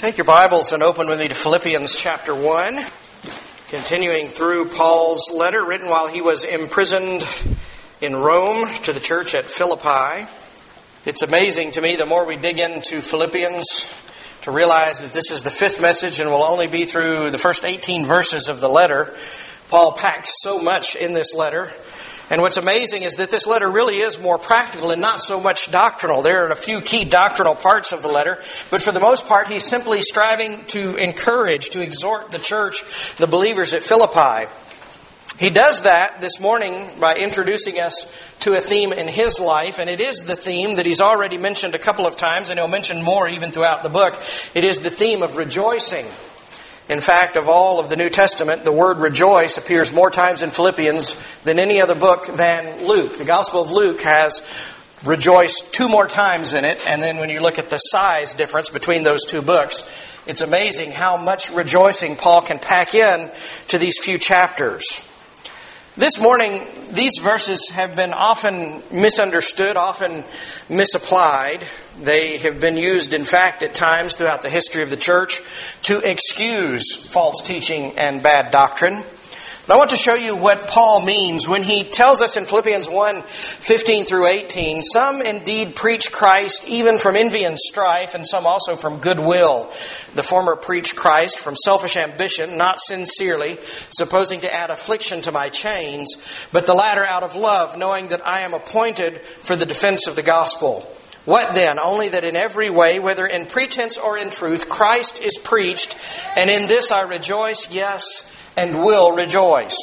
Take your Bibles and open with me to Philippians chapter 1, continuing through Paul's letter written while he was imprisoned in Rome to the church at Philippi. It's amazing to me, the more we dig into Philippians, to realize that this is the fifth message and will only be through the first 18 verses of the letter. Paul packs so much in this letter. And what's amazing is that this letter really is more practical and not so much doctrinal. There are a few key doctrinal parts of the letter, but for the most part, he's simply striving to encourage, to exhort the church, the believers at Philippi. He does that this morning by introducing us to a theme in his life, and it is the theme that he's already mentioned a couple of times, and he'll mention more even throughout the book. It is the theme of rejoicing. In fact, of all of the New Testament, the word rejoice appears more times in Philippians than any other book than Luke. The Gospel of Luke has rejoice 2 more times in it, and then when you look at the size difference between those 2 books, it's amazing how much rejoicing Paul can pack in to these few chapters. This morning, these verses have been often misunderstood, often misapplied. They have been used, in fact, at times throughout the history of the church to excuse false teaching and bad doctrine. But I want to show you what Paul means when he tells us in Philippians 1, 15 through 18, some indeed preach Christ even from envy and strife, and some also from goodwill. The former preach Christ from selfish ambition, not sincerely, supposing to add affliction to my chains, but the latter out of love, knowing that I am appointed for the defense of the gospel. What then? Only that in every way, whether in pretense or in truth, Christ is preached, and in this I rejoice, yes, and will rejoice.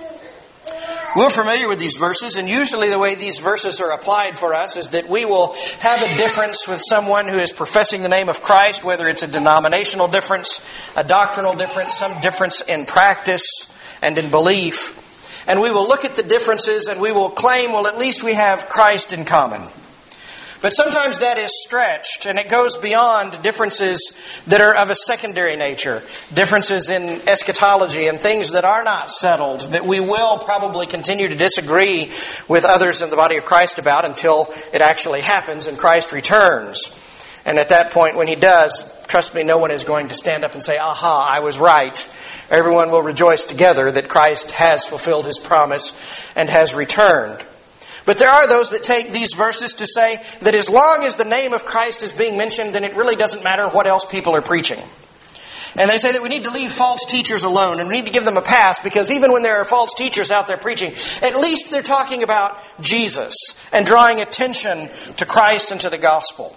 We're familiar with these verses, and usually the way these verses are applied for us is that we will have a difference with someone who is professing the name of Christ, whether it's a denominational difference, a doctrinal difference, some difference in practice and in belief. And we will look at the differences and we will claim, well, at least we have Christ in common. But sometimes that is stretched, and it goes beyond differences that are of a secondary nature. Differences in eschatology and things that are not settled, that we will probably continue to disagree with others in the body of Christ about until it actually happens and Christ returns. And at that point, when He does, trust me, no one is going to stand up and say, aha, I was right. Everyone will rejoice together that Christ has fulfilled His promise and has returned. But there are those that take these verses to say that as long as the name of Christ is being mentioned, then it really doesn't matter what else people are preaching. And they say that we need to leave false teachers alone and we need to give them a pass because even when there are false teachers out there preaching, at least they're talking about Jesus and drawing attention to Christ and to the gospel.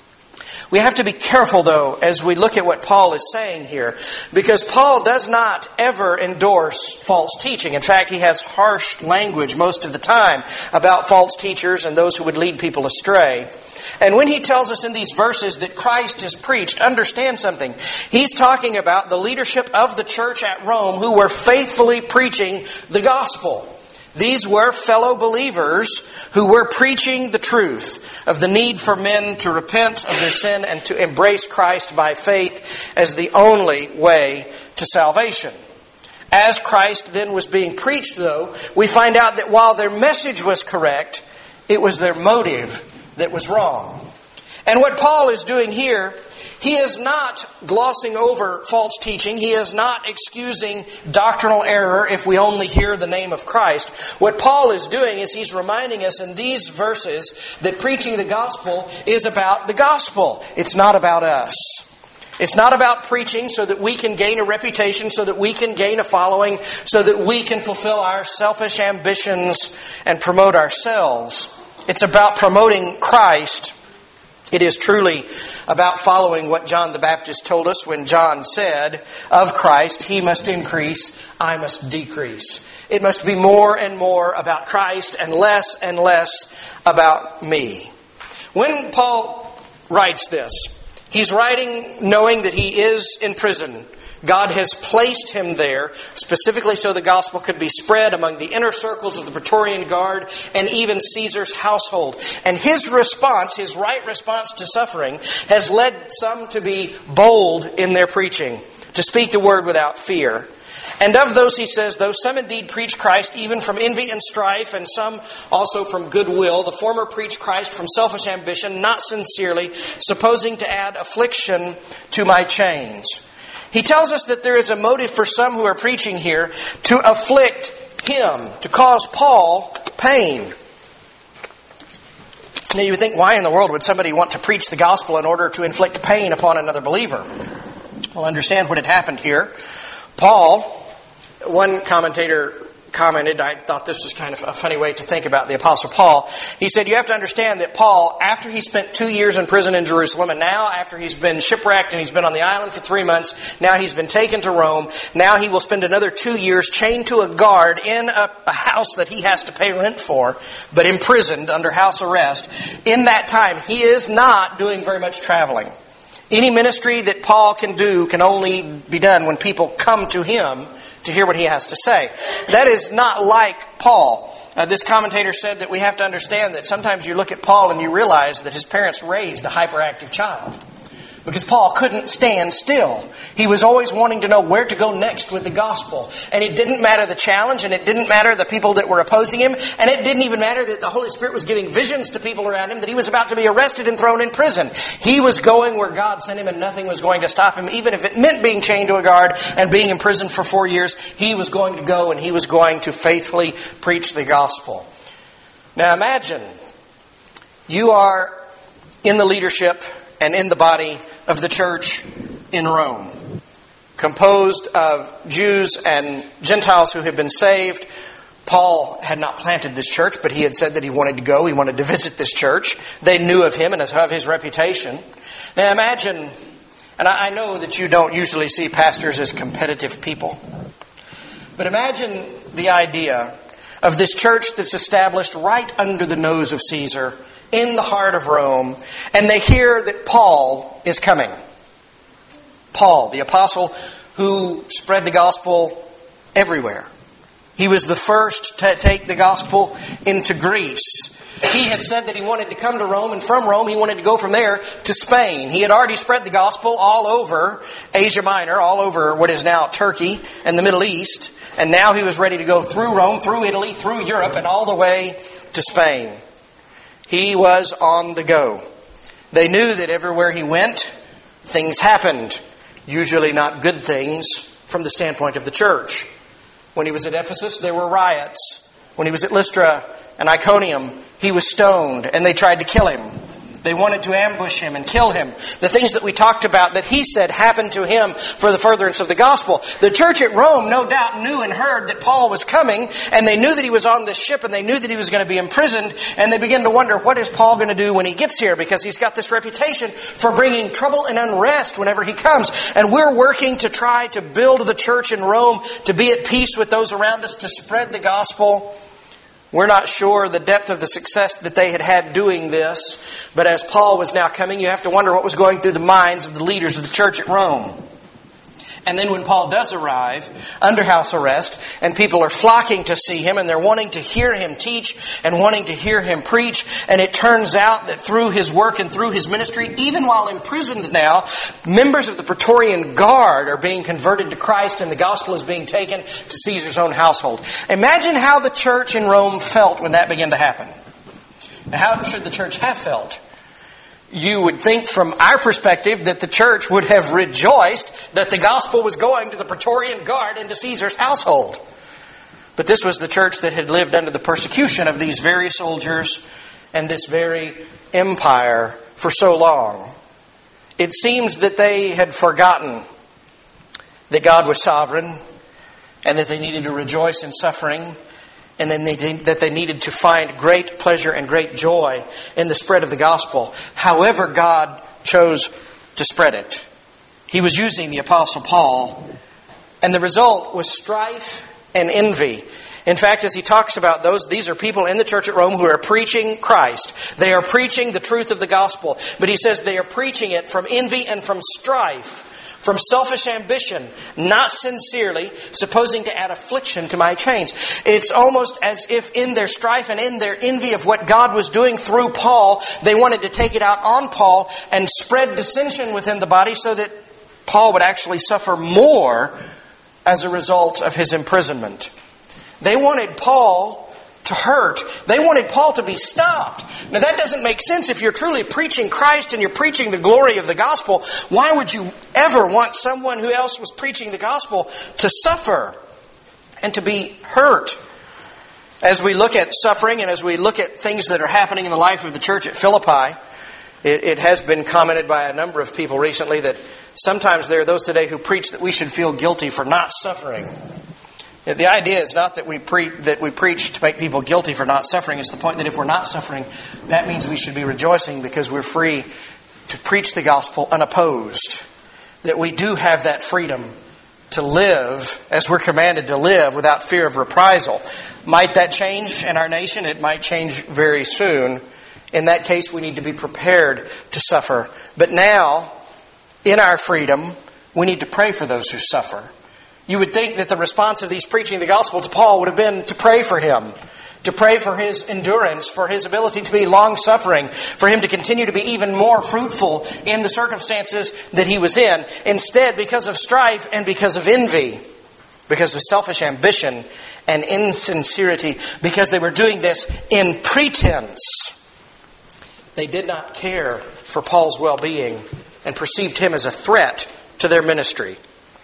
We have to be careful, though, as we look at what Paul is saying here, because Paul does not ever endorse false teaching. In fact, he has harsh language most of the time about false teachers and those who would lead people astray. And when he tells us in these verses that Christ is preached, understand something. He's talking about the leadership of the church at Rome who were faithfully preaching the gospel. These were fellow believers who were preaching the truth of the need for men to repent of their sin and to embrace Christ by faith as the only way to salvation. As Christ then was being preached, though, we find out that while their message was correct, it was their motive that was wrong. And what Paul is doing here, he is not glossing over false teaching. He is not excusing doctrinal error if we only hear the name of Christ. What Paul is doing is he's reminding us in these verses that preaching the gospel is about the gospel. It's not about us. It's not about preaching so that we can gain a reputation, so that we can gain a following, so that we can fulfill our selfish ambitions and promote ourselves. It's about promoting Christ. It is truly about following what John the Baptist told us when John said of Christ, He must increase, I must decrease. It must be more and more about Christ and less about me. When Paul writes this, he's writing knowing that he is in prison. God has placed him there specifically so the gospel could be spread among the inner circles of the Praetorian Guard and even Caesar's household. And his response, his right response to suffering, has led some to be bold in their preaching, to speak the word without fear. And of those, he says, though some indeed preach Christ even from envy and strife, and some also from goodwill, the former preach Christ from selfish ambition, not sincerely, supposing to add affliction to my chains. He tells us that there is a motive for some who are preaching here to afflict him, to cause Paul pain. Now you would think, why in the world would somebody want to preach the gospel in order to inflict pain upon another believer? Well, understand what had happened here. Paul, one commentator commented, I thought this was kind of a funny way to think about the Apostle Paul. He said, you have to understand that Paul, after he spent 2 years in prison in Jerusalem, and now after he's been shipwrecked and he's been on the island for 3 months, now he's been taken to Rome, now he will spend another 2 years chained to a guard in a house that he has to pay rent for, but imprisoned under house arrest. In that time, he is not doing very much traveling. Any ministry that Paul can do can only be done when people come to him to hear what he has to say. That is not like Paul. This commentator said that we have to understand that sometimes you look at Paul and you realize that his parents raised a hyperactive child. Because Paul couldn't stand still. He was always wanting to know where to go next with the gospel. And it didn't matter the challenge, and it didn't matter the people that were opposing him, and it didn't even matter that the Holy Spirit was giving visions to people around him that he was about to be arrested and thrown in prison. He was going where God sent him, and nothing was going to stop him. Even if it meant being chained to a guard and being imprisoned for 4 years, he was going to go and he was going to faithfully preach the gospel. Now imagine you are in the leadership and in the body of the church in Rome, composed of Jews and Gentiles who had been saved. Paul had not planted this church, but he had said that he wanted to go. He wanted to visit this church. They knew of him and of his reputation. Now imagine, and I know that you don't usually see pastors as competitive people, but imagine the idea of this church that's established right under the nose of Caesar, in the heart of Rome, and they hear that Paul is coming. Paul, the apostle who spread the gospel everywhere. He was the first to take the gospel into Greece. He had said that he wanted to come to Rome, and from Rome he wanted to go from there to Spain. He had already spread the gospel all over Asia Minor, all over what is now Turkey and the Middle East, and now he was ready to go through Rome, through Italy, through Europe, and all the way to Spain. He was on the go. They knew that everywhere he went, things happened. Usually not good things from the standpoint of the church. When he was at Ephesus, there were riots. When he was at Lystra and Iconium, he was stoned and they tried to kill him. They wanted to ambush him and kill him. The things that we talked about that he said happened to him for the furtherance of the gospel. The church at Rome no doubt knew and heard that Paul was coming, and they knew that he was on this ship, and they knew that he was going to be imprisoned, and they began to wonder, what is Paul going to do when he gets here? Because he's got this reputation for bringing trouble and unrest whenever he comes. And we're working to try to build the church in Rome to be at peace with those around us, to spread the gospel. We're not sure the depth of the success that they had had doing this, but as Paul was now coming, you have to wonder what was going through the minds of the leaders of the church at Rome. And then when Paul does arrive under house arrest, and people are flocking to see him, and they're wanting to hear him teach and wanting to hear him preach, and it turns out that through his work and through his ministry, even while imprisoned now, members of the Praetorian Guard are being converted to Christ, and the gospel is being taken to Caesar's own household. Imagine how the church in Rome felt when that began to happen. Now, how should the church have felt? You would think from our perspective that the church would have rejoiced that the gospel was going to the Praetorian Guard and to Caesar's household. But this was the church that had lived under the persecution of these very soldiers and this very empire for so long. It seems that they had forgotten that God was sovereign and that they needed to rejoice in suffering, and then that they needed to find great pleasure and great joy in the spread of the gospel. However God chose to spread it. He was using the Apostle Paul, and the result was strife and envy. In fact, as he talks about these are people in the church at Rome who are preaching Christ. They are preaching the truth of the gospel. But he says they are preaching it from envy and from strife, from selfish ambition, not sincerely, supposing to add affliction to my chains. It's almost as if in their strife and in their envy of what God was doing through Paul, they wanted to take it out on Paul and spread dissension within the body so that Paul would actually suffer more as a result of his imprisonment. They wanted Paul to hurt. They wanted Paul to be stopped. Now that doesn't make sense. If you're truly preaching Christ and you're preaching the glory of the gospel, why would you ever want someone who else was preaching the gospel to suffer and to be hurt? As we look at suffering and as we look at things that are happening in the life of the church at Philippi, it has been commented by a number of people recently that sometimes there are those today who preach that we should feel guilty for not suffering. The idea is not that we preach to make people guilty for not suffering. It's the point that if we're not suffering, that means we should be rejoicing because we're free to preach the gospel unopposed. That we do have that freedom to live as we're commanded to live without fear of reprisal. Might that change in our nation? It might change very soon. In that case, we need to be prepared to suffer. But now, in our freedom, we need to pray for those who suffer. You would think that the response of these preaching the gospel to Paul would have been to pray for him, to pray for his endurance, for his ability to be long-suffering, for him to continue to be even more fruitful in the circumstances that he was in. Instead, because of strife and because of envy, because of selfish ambition and insincerity, because they were doing this in pretense, they did not care for Paul's well-being and perceived him as a threat to their ministry.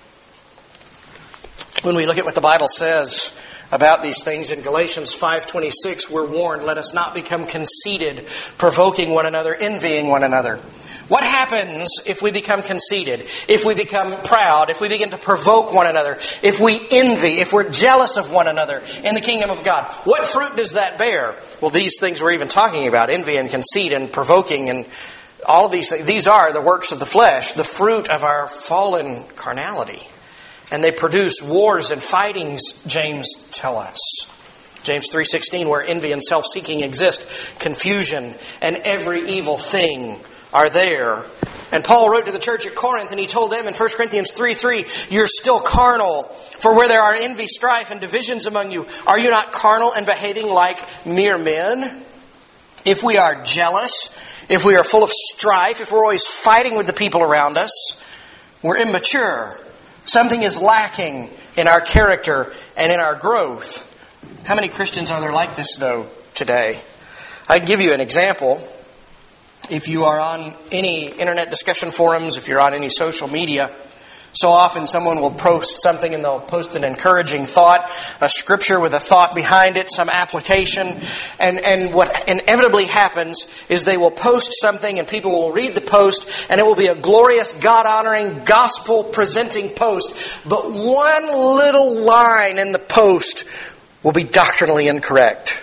When we look at what the Bible says about these things in Galatians 5:26, we're warned, let us not become conceited, provoking one another, envying one another. What happens if we become conceited, if we become proud, if we begin to provoke one another, if we envy, if we're jealous of one another in the kingdom of God? What fruit does that bear? Well, these things we're even talking about, envy and conceit and provoking and all of these things. These are the works of the flesh, the fruit of our fallen carnality. And they produce wars and fightings, James tells us. James 3:16, where envy and self-seeking exist, confusion and every evil thing are there. And Paul wrote to the church at Corinth and he told them in 1 Corinthians 3:3, you're still carnal. For where there are envy, strife, and divisions among you, are you not carnal and behaving like mere men? If we are jealous, if we are full of strife, if we're always fighting with the people around us, we're immature. Something is lacking in our character and in our growth. How many Christians are there like this, though, today? I can give you an example. If you are on any internet discussion forums, if you're on any social media, so often someone will post something and they'll post an encouraging thought, a scripture with a thought behind it, some application. And what inevitably happens is they will post something and people will read the post and it will be a glorious, God-honoring, gospel-presenting post. But one little line in the post will be doctrinally incorrect.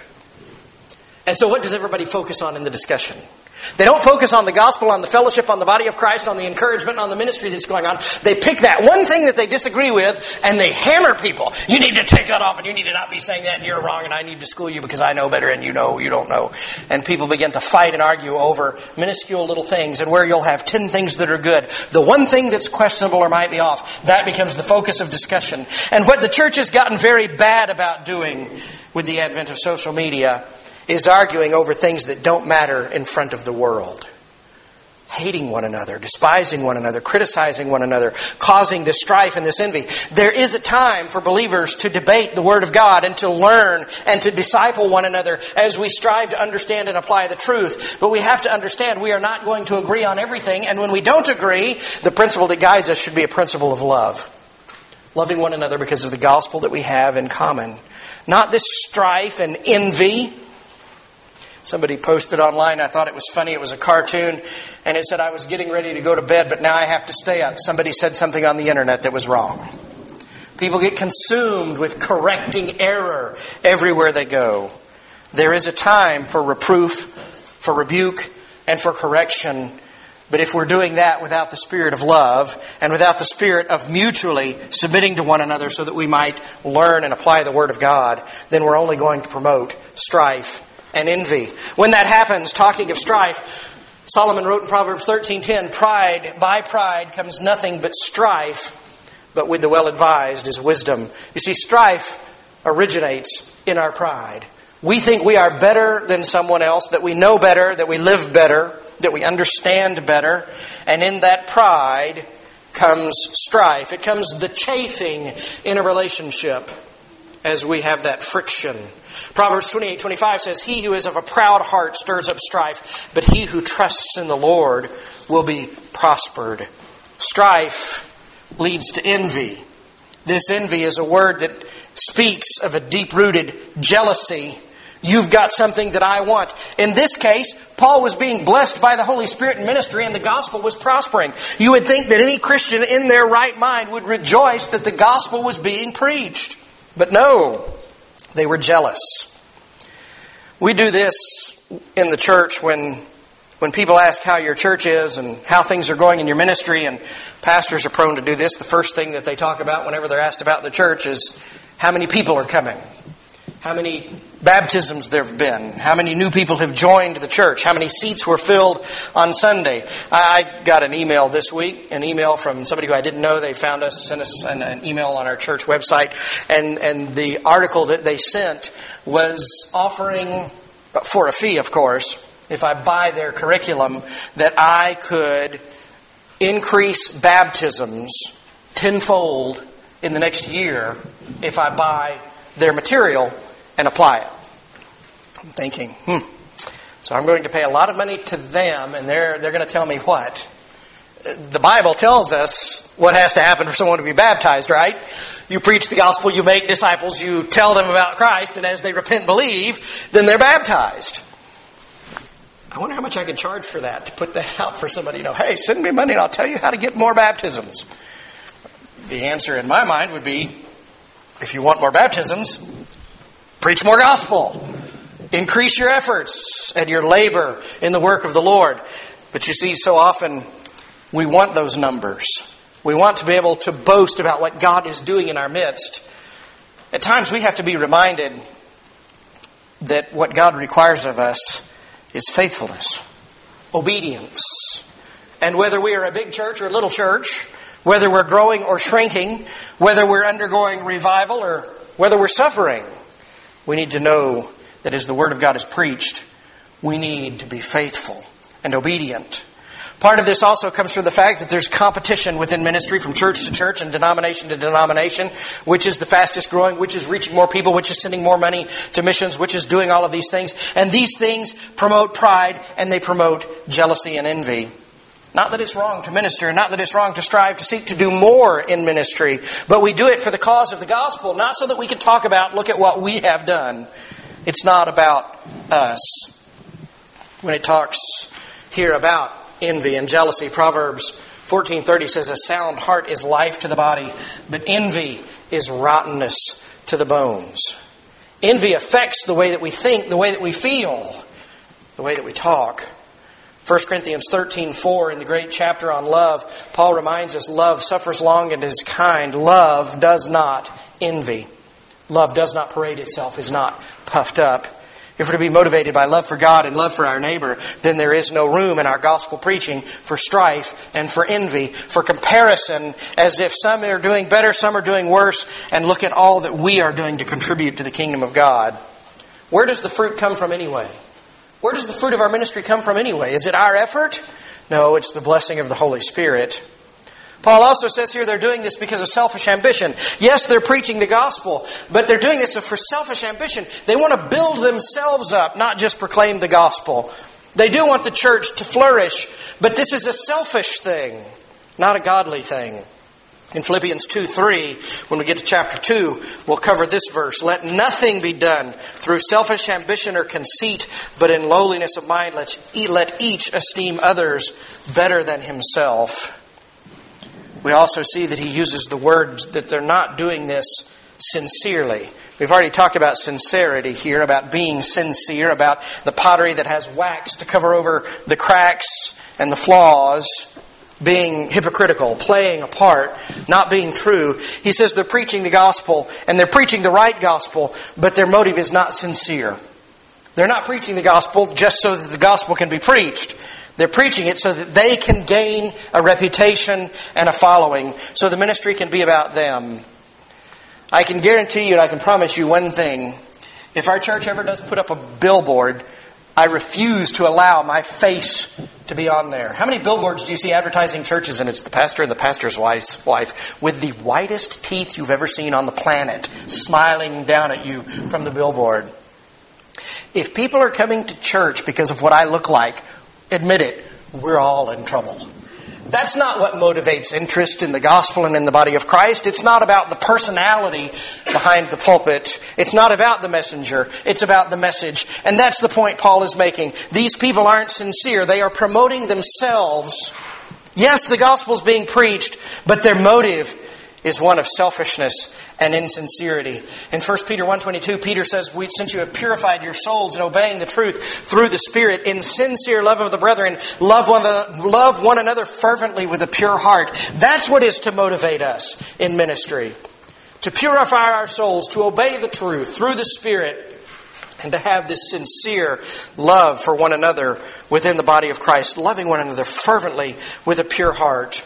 And so what does everybody focus on in the discussion? They don't focus on the gospel, on the fellowship, on the body of Christ, on the encouragement, on the ministry that's going on. They pick that one thing that they disagree with and they hammer people. You need to take that off and you need to not be saying that and you're wrong and I need to school you because I know better and you know you don't know. And people begin to fight and argue over minuscule little things, and where you'll have 10 things that are good, the one thing that's questionable or might be off, that becomes the focus of discussion. And what the church has gotten very bad about doing with the advent of social media is arguing over things that don't matter in front of the world. Hating one another, despising one another, criticizing one another, causing this strife and this envy. There is a time for believers to debate the Word of God and to learn and to disciple one another as we strive to understand and apply the truth. But we have to understand we are not going to agree on everything. And when we don't agree, the principle that guides us should be a principle of love. Loving one another because of the gospel that we have in common. Not this strife and envy. Somebody posted online, I thought it was funny, it was a cartoon, and it said, I was getting ready to go to bed, but now I have to stay up. Somebody said something on the internet that was wrong. People get consumed with correcting error everywhere they go. There is a time for reproof, for rebuke, and for correction. But if we're doing that without the spirit of love, and without the spirit of mutually submitting to one another so that we might learn and apply the Word of God, then we're only going to promote strife and envy. When that happens, talking of strife, Solomon wrote in Proverbs 13:10, by pride comes nothing but strife, but with the well-advised is wisdom. You see, strife originates in our pride. We think we are better than someone else, that we know better, that we live better, that we understand better. And in that pride comes strife. It comes the chafing in a relationship as we have that friction. Proverbs 28:25 says, "He who is of a proud heart stirs up strife, but he who trusts in the Lord will be prospered." Strife leads to envy. This envy is a word that speaks of a deep-rooted jealousy. You've got something that I want. In this case, Paul was being blessed by the Holy Spirit in ministry and the gospel was prospering. You would think that any Christian in their right mind would rejoice that the gospel was being preached. But no, they were jealous. We do this in the church when people ask how your church is and how things are going in your ministry, and pastors are prone to do this. The first thing that they talk about whenever they're asked about the church is how many people are coming, how many baptisms there have been, how many new people have joined the church, how many seats were filled on Sunday. I got an email this week, an email from somebody who I didn't know. They found us, sent us an email on our church website, and the article that they sent was offering, for a fee of course, if I buy their curriculum, that I could increase baptisms tenfold in the next year if I buy their material and apply it. I'm thinking, so I'm going to pay a lot of money to them, and they're going to tell me what? The Bible tells us what has to happen for someone to be baptized, right? You preach the gospel, you make disciples, you tell them about Christ, and as they repent and believe, then they're baptized. I wonder how much I could charge for that, to put that out for somebody. Hey, send me money and I'll tell you how to get more baptisms. The answer in my mind would be, if you want more baptisms, preach more gospel. Increase your efforts and your labor in the work of the Lord. But you see, so often we want those numbers. We want to be able to boast about what God is doing in our midst. At times we have to be reminded that what God requires of us is faithfulness, obedience. And whether we are a big church or a little church, whether we're growing or shrinking, whether we're undergoing revival or whether we're suffering, we need to know that as the Word of God is preached, we need to be faithful and obedient. Part of this also comes from the fact that there's competition within ministry from church to church and denomination to denomination. Which is the fastest growing, which is reaching more people, which is sending more money to missions, which is doing all of these things. And these things promote pride and they promote jealousy and envy. Not that it's wrong to minister, not that it's wrong to strive to seek to do more in ministry, but we do it for the cause of the gospel, not so that we can talk about, look at what we have done. It's not about us. When it talks here about envy and jealousy, Proverbs 14:30 says, "A sound heart is life to the body, but envy is rottenness to the bones." Envy affects the way that we think, the way that we feel, the way that we talk. 1 Corinthians 13:4, in the great chapter on love, Paul reminds us, love suffers long and is kind. Love does not envy. Love does not parade itself, is not puffed up. If we're to be motivated by love for God and love for our neighbor, then there is no room in our gospel preaching for strife and for envy, for comparison, as if some are doing better, some are doing worse, and look at all that we are doing to contribute to the kingdom of God. Where does the fruit come from anyway? Where does the fruit of our ministry come from anyway? Is it our effort? No, it's the blessing of the Holy Spirit. Paul also says here they're doing this because of selfish ambition. Yes, they're preaching the gospel, but they're doing this for selfish ambition. They want to build themselves up, not just proclaim the gospel. They do want the church to flourish, but this is a selfish thing, not a godly thing. In Philippians 2:3, when we get to chapter 2, we'll cover this verse. "Let nothing be done through selfish ambition or conceit, but in lowliness of mind let each esteem others better than himself." We also see that he uses the words that they're not doing this sincerely. We've already talked about sincerity here, about being sincere, about the pottery that has wax to cover over the cracks and the flaws, being hypocritical, playing a part, not being true. He says they're preaching the gospel, and they're preaching the right gospel, but their motive is not sincere. They're not preaching the gospel just so that the gospel can be preached. They're preaching it so that they can gain a reputation and a following, so the ministry can be about them. I can guarantee you and I can promise you one thing. If our church ever does put up a billboard, I refuse to allow my face to be on there. How many billboards do you see advertising churches? And it's the pastor and the pastor's wife with the whitest teeth you've ever seen on the planet, smiling down at you from the billboard. If people are coming to church because of what I look like, admit it, we're all in trouble. That's not what motivates interest in the gospel and in the body of Christ. It's not about the personality behind the pulpit. It's not about the messenger. It's about the message. And that's the point Paul is making. These people aren't sincere. They are promoting themselves. Yes, the gospel's being preached, but their motive is one of selfishness and insincerity. In 1 Peter 1:22, Peter says, since you have purified your souls in obeying the truth through the Spirit, in sincere love of the brethren, love one another fervently with a pure heart. That's what is to motivate us in ministry. To purify our souls, to obey the truth through the Spirit, and to have this sincere love for one another within the body of Christ, loving one another fervently with a pure heart.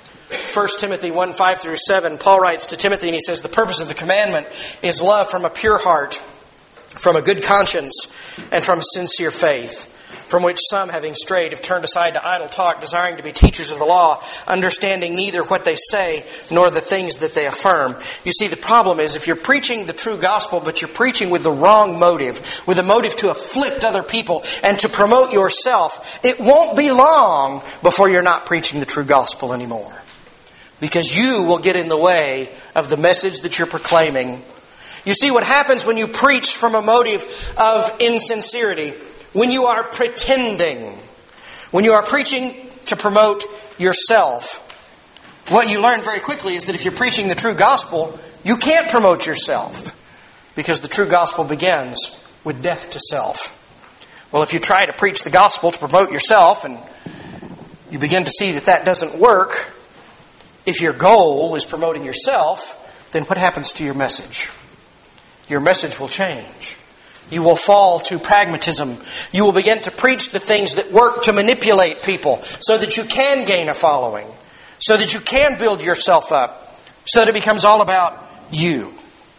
1 Timothy 1:5-7, Paul writes to Timothy and he says, the purpose of the commandment is love from a pure heart, from a good conscience, and from a sincere faith, from which some, having strayed, have turned aside to idle talk, desiring to be teachers of the law, understanding neither what they say nor the things that they affirm. You see, the problem is if you're preaching the true gospel, but you're preaching with the wrong motive, with a motive to afflict other people and to promote yourself, it won't be long before you're not preaching the true gospel anymore. Because you will get in the way of the message that you're proclaiming. You see, what happens when you preach from a motive of insincerity, when you are pretending, when you are preaching to promote yourself, what you learn very quickly is that if you're preaching the true gospel, you can't promote yourself. Because the true gospel begins with death to self. Well, if you try to preach the gospel to promote yourself and you begin to see that that doesn't work, if your goal is promoting yourself, then what happens to your message? Your message will change. You will fall to pragmatism. You will begin to preach the things that work to manipulate people so that you can gain a following, so that you can build yourself up, so that it becomes all about you.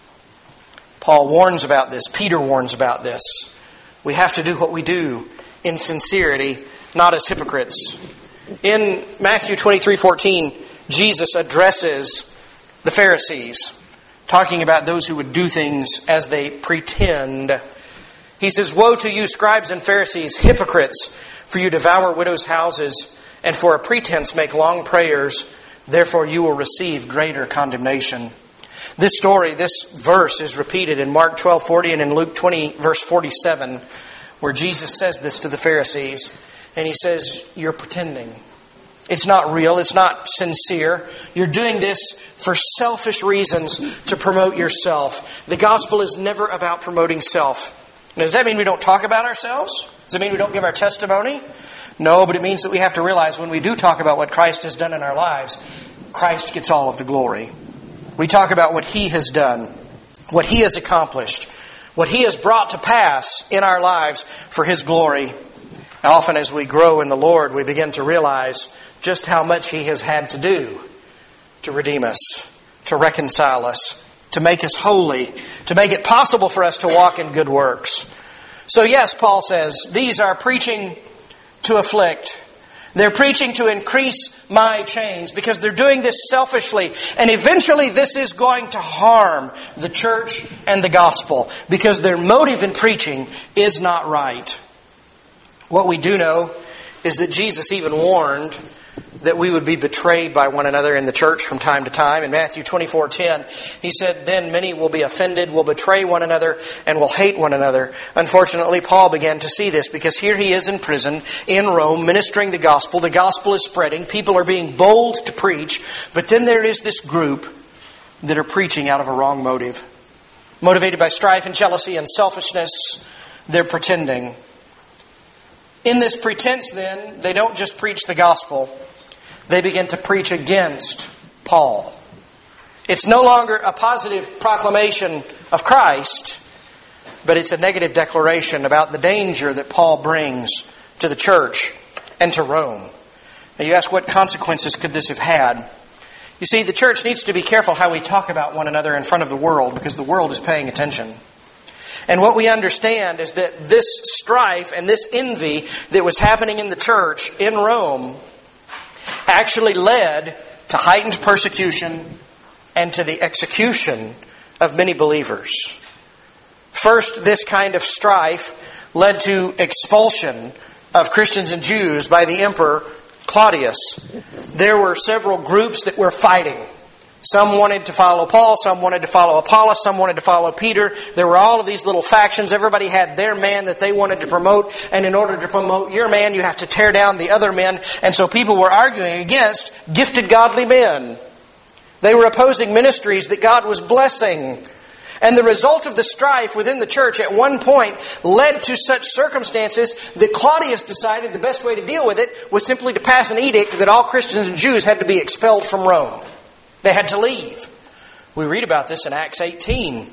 Paul warns about this. Peter warns about this. We have to do what we do in sincerity, not as hypocrites. In Matthew 23:14, Jesus addresses the Pharisees, talking about those who would do things as they pretend. He says, woe to you, scribes and Pharisees, hypocrites, for you devour widows' houses, and for a pretense make long prayers, therefore you will receive greater condemnation. This story, this verse is repeated in Mark 12:40 and in Luke 20, verse 47, where Jesus says this to the Pharisees, and he says, you're pretending. It's not real. It's not sincere. You're doing this for selfish reasons to promote yourself. The gospel is never about promoting self. Now, does that mean we don't talk about ourselves? Does it mean we don't give our testimony? No, but it means that we have to realize when we do talk about what Christ has done in our lives, Christ gets all of the glory. We talk about what He has done, what He has accomplished, what He has brought to pass in our lives for His glory. Now, often as we grow in the Lord, we begin to realize just how much He has had to do to redeem us, to reconcile us, to make us holy, to make it possible for us to walk in good works. So yes, Paul says, these are preaching to afflict. They're preaching to increase my chains because they're doing this selfishly. And eventually this is going to harm the church and the gospel because their motive in preaching is not right. What we do know is that Jesus even warned that we would be betrayed by one another in the church from time to time. In Matthew 24:10, He said, then many will be offended, will betray one another, and will hate one another. Unfortunately, Paul began to see this because here he is in prison in Rome ministering the gospel. The gospel is spreading. People are being bold to preach. But then there is this group that are preaching out of a wrong motive. Motivated by strife and jealousy and selfishness, they're pretending. In this pretense, then, they don't just preach the gospel. They begin to preach against Paul. It's no longer a positive proclamation of Christ, but it's a negative declaration about the danger that Paul brings to the church and to Rome. Now you ask, what consequences could this have had? You see, the church needs to be careful how we talk about one another in front of the world because the world is paying attention. And what we understand is that this strife and this envy that was happening in the church in Rome actually led to heightened persecution and to the execution of many believers. First, this kind of strife led to expulsion of Christians and Jews by the Emperor Claudius. There were several groups that were fighting. Some wanted to follow Paul, some wanted to follow Apollos, some wanted to follow Peter. There were all of these little factions. Everybody had their man that they wanted to promote. And in order to promote your man, you have to tear down the other men. And so people were arguing against gifted godly men. They were opposing ministries that God was blessing. And the result of the strife within the church at one point led to such circumstances that Claudius decided the best way to deal with it was simply to pass an edict that all Christians and Jews had to be expelled from Rome. They had to leave. We read about this in Acts 18.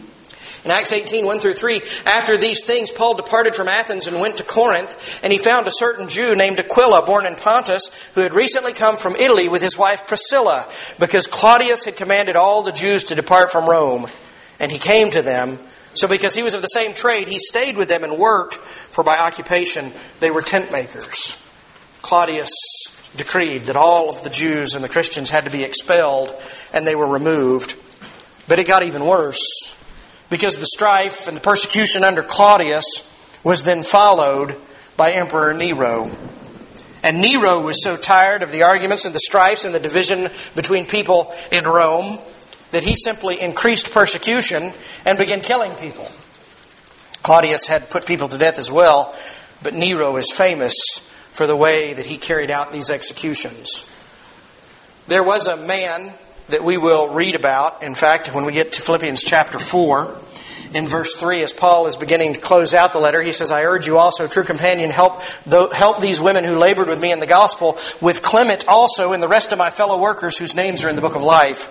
In Acts 18, 1 through 3, after these things, Paul departed from Athens and went to Corinth, and he found a certain Jew named Aquila, born in Pontus, who had recently come from Italy with his wife Priscilla, because Claudius had commanded all the Jews to depart from Rome. And he came to them. So because he was of the same trade, he stayed with them and worked, for by occupation they were tent makers. Claudius decreed that all of the Jews and the Christians had to be expelled, and they were removed. But it got even worse, because the strife and the persecution under Claudius was then followed by Emperor Nero. And Nero was so tired of the arguments and the strifes and the division between people in Rome that he simply increased persecution and began killing people. Claudius had put people to death as well, but Nero is famous for the way that he carried out these executions. There was a man that we will read about. In fact, when we get to Philippians chapter 4, in verse 3, as Paul is beginning to close out the letter, he says, I urge you also, true companion, help these women who labored with me in the gospel, with Clement also and the rest of my fellow workers whose names are in the book of life.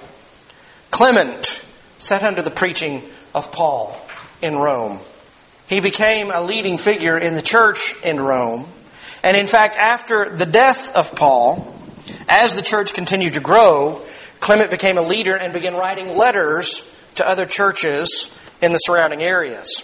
Clement sat under the preaching of Paul in Rome. He became a leading figure in the church in Rome. And in fact, after the death of Paul, as the church continued to grow, Clement became a leader and began writing letters to other churches in the surrounding areas.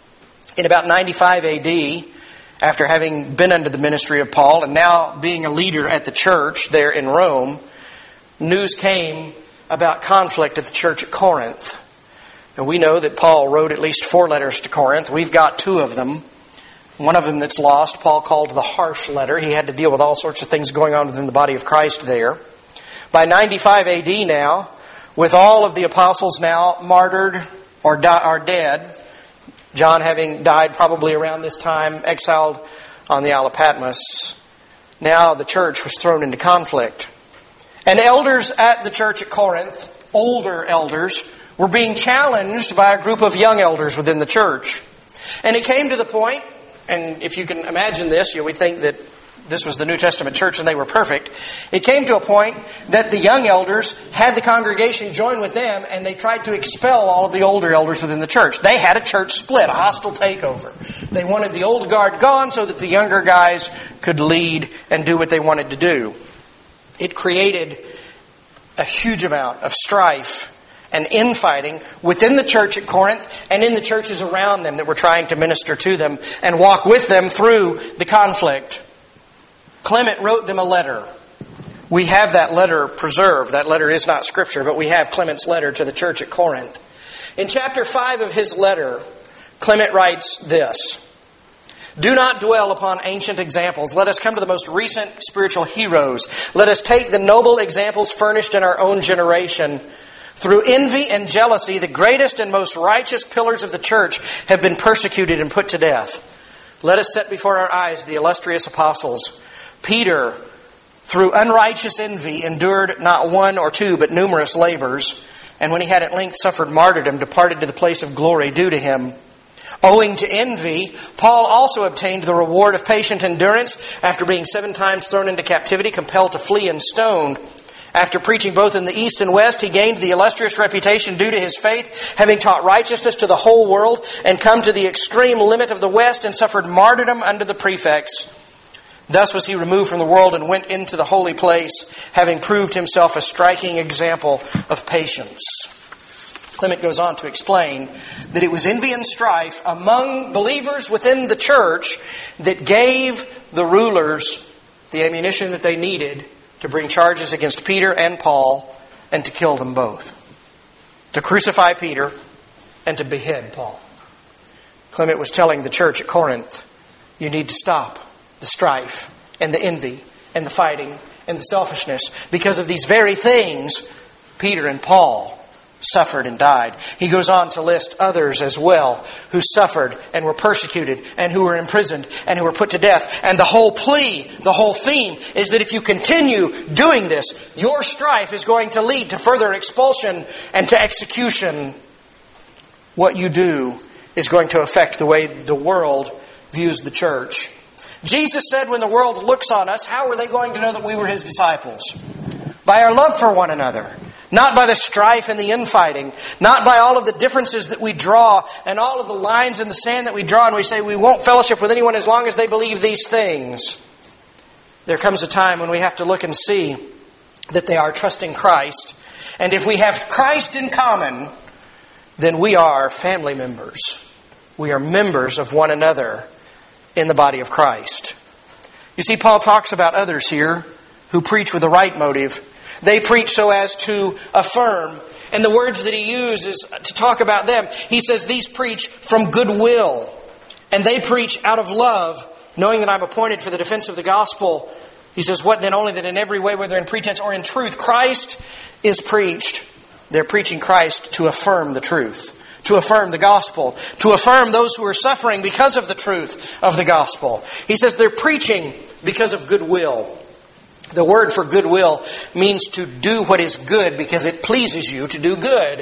In about 95 AD, after having been under the ministry of Paul and now being a leader at the church there in Rome, news came about conflict at the church at Corinth. And we know that Paul wrote at least 4 letters to Corinth. We've got 2 of them. One of them that's lost, Paul called the harsh letter. He had to deal with all sorts of things going on within the body of Christ there. By 95 AD now, with all of the apostles now martyred or dead, John having died probably around this time, exiled on the Isle of Patmos, now the church was thrown into conflict. And elders at the church at Corinth, older elders, were being challenged by a group of young elders within the church. And it came to the point, and if you can imagine this, we think that this was the New Testament church and they were perfect. It came to a point that the young elders had the congregation join with them, and they tried to expel all of the older elders within the church. They had a church split, a hostile takeover. They wanted the old guard gone so that the younger guys could lead and do what they wanted to do. It created a huge amount of strife and infighting within the church at Corinth and in the churches around them that were trying to minister to them and walk with them through the conflict. Clement wrote them a letter. We have that letter preserved. That letter is not Scripture, but we have Clement's letter to the church at Corinth. In chapter 5 of his letter, Clement writes this: Do not dwell upon ancient examples. Let us come to the most recent spiritual heroes. Let us take the noble examples furnished in our own generation. Through envy and jealousy, the greatest and most righteous pillars of the church have been persecuted and put to death. Let us set before our eyes the illustrious apostles. Peter, through unrighteous envy, endured not 1 or 2, but numerous labors, and when he had at length suffered martyrdom, departed to the place of glory due to him. Owing to envy, Paul also obtained the reward of patient endurance after being 7 times thrown into captivity, compelled to flee and stoned. After preaching both in the east and west, he gained the illustrious reputation due to his faith, having taught righteousness to the whole world, and come to the extreme limit of the west and suffered martyrdom under the prefects. Thus was he removed from the world and went into the holy place, having proved himself a striking example of patience. Clement goes on to explain that it was envy and strife among believers within the church that gave the rulers the ammunition that they needed to bring charges against Peter and Paul and to kill them both. To crucify Peter and to behead Paul. Clement was telling the church at Corinth, you need to stop the strife and the envy and the fighting and the selfishness. Because of these very things, Peter and Paul suffered and died. He goes on to list others as well who suffered and were persecuted and who were imprisoned and who were put to death. And the whole plea, the whole theme is that if you continue doing this, your strife is going to lead to further expulsion and to execution. What you do is going to affect the way the world views the church. Jesus said when the world looks on us, how are they going to know that we were His disciples? By our love for one another. Not by the strife and the infighting. Not by all of the differences that we draw and all of the lines in the sand that we draw and we say we won't fellowship with anyone as long as they believe these things. There comes a time when we have to look and see that they are trusting Christ. And if we have Christ in common, then we are family members. We are members of one another in the body of Christ. You see, Paul talks about others here who preach with the right motive. They preach so as to affirm. And the words that he uses to talk about them, he says these preach from goodwill. And they preach out of love, knowing that I'm appointed for the defense of the gospel. He says, what then? Only that in every way, whether in pretense or in truth, Christ is preached. They're preaching Christ to affirm the truth, to affirm the gospel, to affirm those who are suffering because of the truth of the gospel. He says they're preaching because of goodwill. The word for goodwill means to do what is good because it pleases you to do good.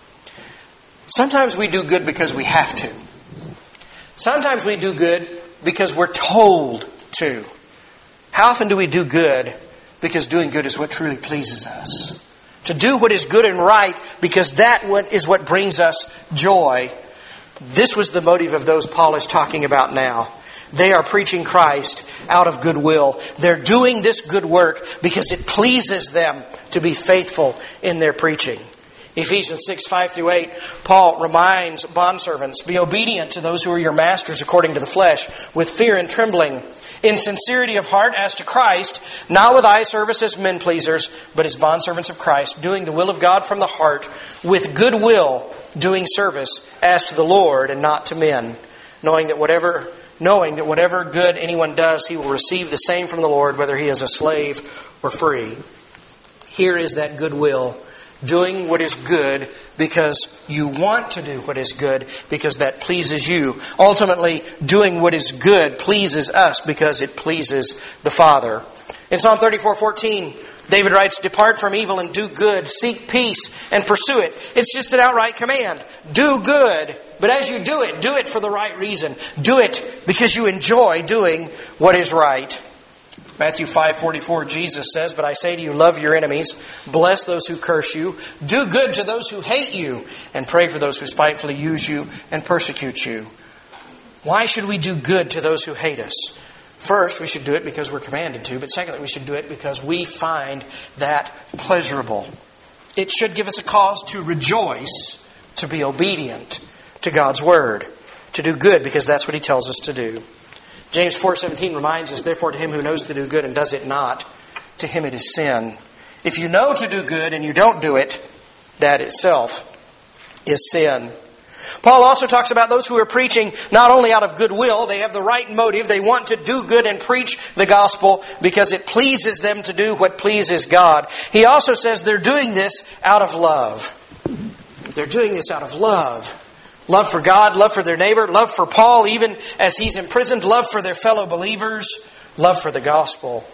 Sometimes we do good because we have to. Sometimes we do good because we're told to. How often do we do good because doing good is what truly pleases us? To do what is good and right because that is what brings us joy. This was the motive of those Paul is talking about now. They are preaching Christ out of goodwill. They're doing this good work because it pleases them to be faithful in their preaching. Ephesians 6:5-8, Paul reminds bondservants, be obedient to those who are your masters according to the flesh, with fear and trembling, in sincerity of heart as to Christ, not with eye service as men pleasers, but as bondservants of Christ, doing the will of God from the heart, with goodwill, doing service as to the Lord and not to men, knowing that whatever good anyone does, he will receive the same from the Lord, whether he is a slave or free. Here is that goodwill, doing what is good because you want to do what is good, because that pleases you. Ultimately, doing what is good pleases us because it pleases the Father. In Psalm 34:14, David writes, depart from evil and do good, seek peace and pursue it. It's just an outright command. Do good. But as you do it for the right reason. Do it because you enjoy doing what is right. Matthew 5:44, Jesus says, but I say to you, love your enemies, bless those who curse you, do good to those who hate you, and pray for those who spitefully use you and persecute you. Why should we do good to those who hate us? First, we should do it because we're commanded to, but secondly, we should do it because we find that pleasurable. It should give us a cause to rejoice, to be obedient to God's word, to do good because that's what He tells us to do. James 4:17 reminds us, therefore to him who knows to do good and does it not, to him it is sin. If you know to do good and you don't do it, that itself is sin. Paul also talks about those who are preaching not only out of goodwill, they have the right motive, they want to do good and preach the gospel because it pleases them to do what pleases God. He also says they're doing this out of love. They're doing this out of love. Love for God, love for their neighbor, love for Paul even as he's imprisoned, love for their fellow believers, love for the gospel.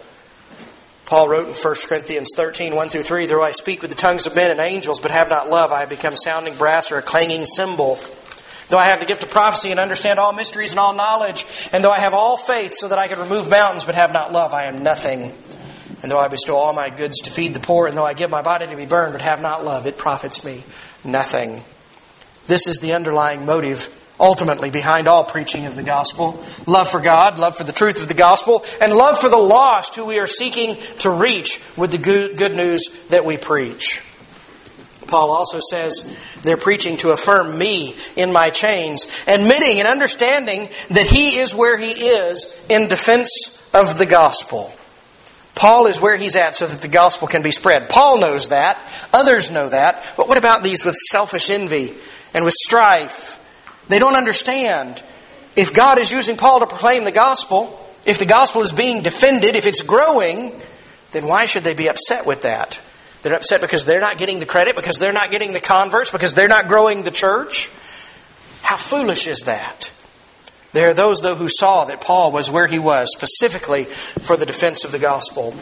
Paul wrote in 1 Corinthians 13:1-3, though I speak with the tongues of men and angels, but have not love, I have become sounding brass or a clanging cymbal. Though I have the gift of prophecy and understand all mysteries and all knowledge, and though I have all faith so that I could remove mountains, but have not love, I am nothing. And though I bestow all my goods to feed the poor, and though I give my body to be burned, but have not love, it profits me nothing. This is the underlying motive, ultimately, behind all preaching of the gospel. Love for God, love for the truth of the gospel, and love for the lost who we are seeking to reach with the good news that we preach. Paul also says they're preaching to affirm me in my chains, admitting and understanding that he is where he is in defense of the gospel. Paul is where he's at so that the gospel can be spread. Paul knows that. Others know that. But what about these with selfish envy and with strife? They don't understand. If God is using Paul to proclaim the gospel, if the gospel is being defended, if it's growing, then why should they be upset with that? They're upset because they're not getting the credit, because they're not getting the converts, because they're not growing the church. How foolish is that? There are those, though, who saw that Paul was where he was, specifically for the defense of the gospel.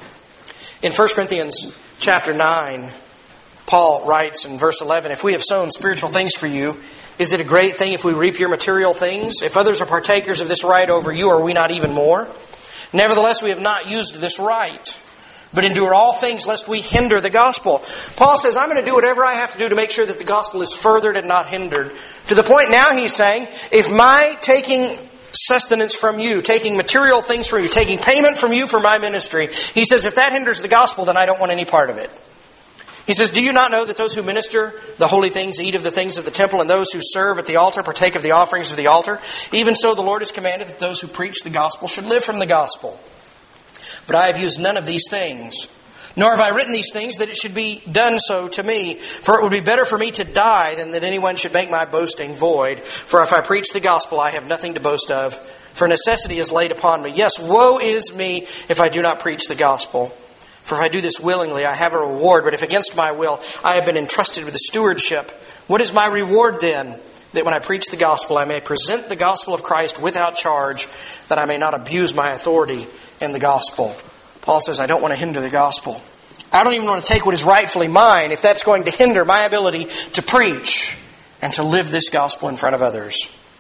In 1 Corinthians chapter 9, Paul writes in verse 11, "If we have sown spiritual things for you, is it a great thing if we reap your material things? If others are partakers of this right over you, are we not even more? Nevertheless, we have not used this right, but endure all things lest we hinder the gospel." Paul says, I'm going to do whatever I have to do to make sure that the gospel is furthered and not hindered. To the point now he's saying, if my taking sustenance from you, taking material things from you, taking payment from you for my ministry, he says, if that hinders the gospel, then I don't want any part of it. He says, do you not know that those who minister the holy things eat of the things of the temple, and those who serve at the altar partake of the offerings of the altar? Even so, the Lord has commanded that those who preach the gospel should live from the gospel. But I have used none of these things, nor have I written these things that it should be done so to me. For it would be better for me to die than that anyone should make my boasting void. For if I preach the gospel, I have nothing to boast of, for necessity is laid upon me. Yes, woe is me if I do not preach the gospel. For if I do this willingly, I have a reward. But if against my will, I have been entrusted with the stewardship. What is my reward then? That when I preach the gospel, I may present the gospel of Christ without charge, that I may not abuse my authority in the gospel. Paul says, I don't want to hinder the gospel. I don't even want to take what is rightfully mine if that's going to hinder my ability to preach and to live this gospel in front of others.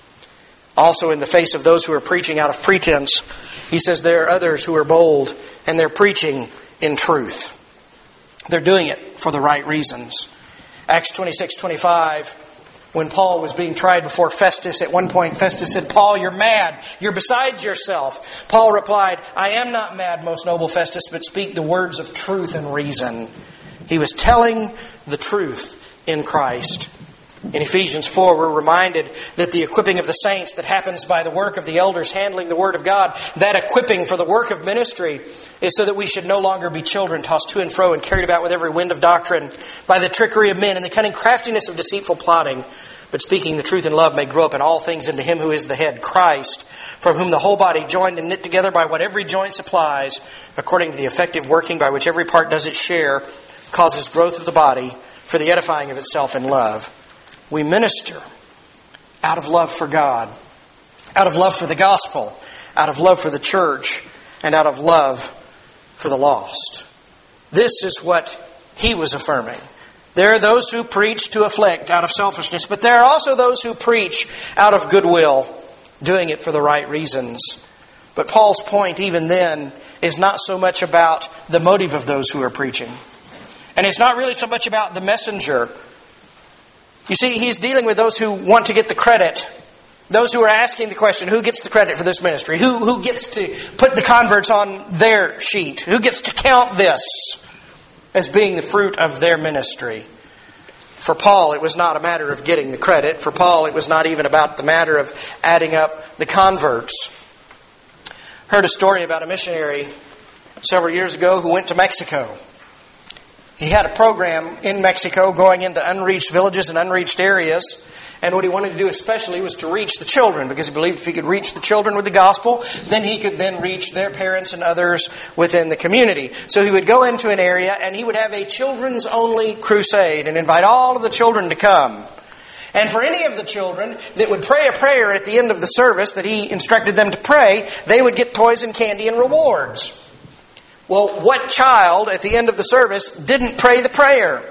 Also, in the face of those who are preaching out of pretense, he says there are others who are bold and they're preaching in truth. They're doing it for the right reasons. Acts 26:25, when Paul was being tried before Festus, at one point Festus said, Paul, you're mad. You're beside yourself. Paul replied, I am not mad, most noble Festus, but speak the words of truth and reason. He was telling the truth in Christ. In Ephesians 4, we're reminded that the equipping of the saints that happens by the work of the elders handling the Word of God, that equipping for the work of ministry is so that we should no longer be children tossed to and fro and carried about with every wind of doctrine by the trickery of men and the cunning craftiness of deceitful plotting, but speaking the truth in love may grow up in all things into Him who is the head, Christ, from whom the whole body, joined and knit together by what every joint supplies, according to the effective working by which every part does its share, causes growth of the body for the edifying of itself in love. We minister out of love for God, out of love for the gospel, out of love for the church, and out of love for the lost. This is what he was affirming. There are those who preach to afflict out of selfishness, but there are also those who preach out of goodwill, doing it for the right reasons. But Paul's point even then is not so much about the motive of those who are preaching. And it's not really so much about the messenger. You see, he's dealing with those who want to get the credit. Those who are asking the question, who gets the credit for this ministry? Who gets to put the converts on their sheet? Who gets to count this as being the fruit of their ministry? For Paul, it was not a matter of getting the credit. For Paul, it was not even about the matter of adding up the converts. Heard a story about a missionary several years ago who went to Mexico. He had a program in Mexico going into unreached villages and unreached areas. And what he wanted to do especially was to reach the children, because he believed if he could reach the children with the gospel, then he could then reach their parents and others within the community. So he would go into an area and he would have a children's only crusade and invite all of the children to come. And for any of the children that would pray a prayer at the end of the service that he instructed them to pray, they would get toys and candy and rewards. Well, what child at the end of the service didn't pray the prayer?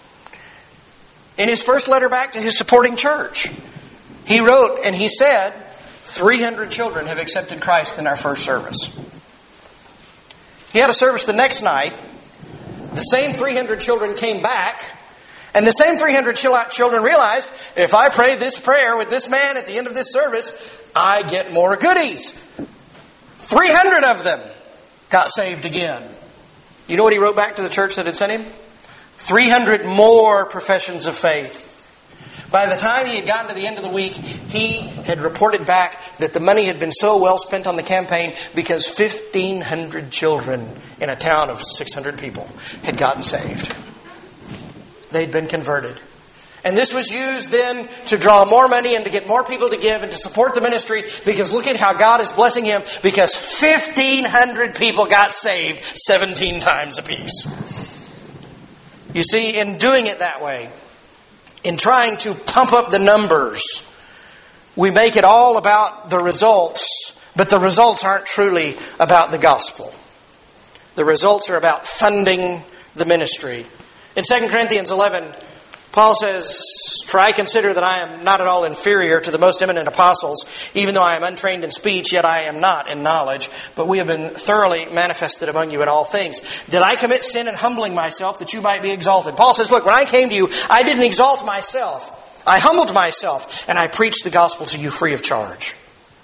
In his first letter back to his supporting church, he wrote and he said, 300 children have accepted Christ in our first service. He had a service the next night. The same 300 children came back, and the same 300 children realized, if I pray this prayer with this man at the end of this service, I get more goodies. 300 of them got saved again. You know what he wrote back to the church that had sent him? 300 more professions of faith. By the time he had gotten to the end of the week, he had reported back that the money had been so well spent on the campaign because 1,500 children in a town of 600 people had gotten saved. They'd been converted. And this was used then to draw more money and to get more people to give and to support the ministry, because look at how God is blessing him, because 1,500 people got saved 17 times apiece. You see, in doing it that way, in trying to pump up the numbers, we make it all about the results, but the results aren't truly about the gospel. The results are about funding the ministry. In 2 Corinthians 11, Paul says, "For I consider that I am not at all inferior to the most eminent apostles, even though I am untrained in speech, yet I am not in knowledge. But we have been thoroughly manifested among you in all things. Did I commit sin in humbling myself that you might be exalted?" Paul says, look, when I came to you, I didn't exalt myself. I humbled myself, and I preached the gospel to you free of charge.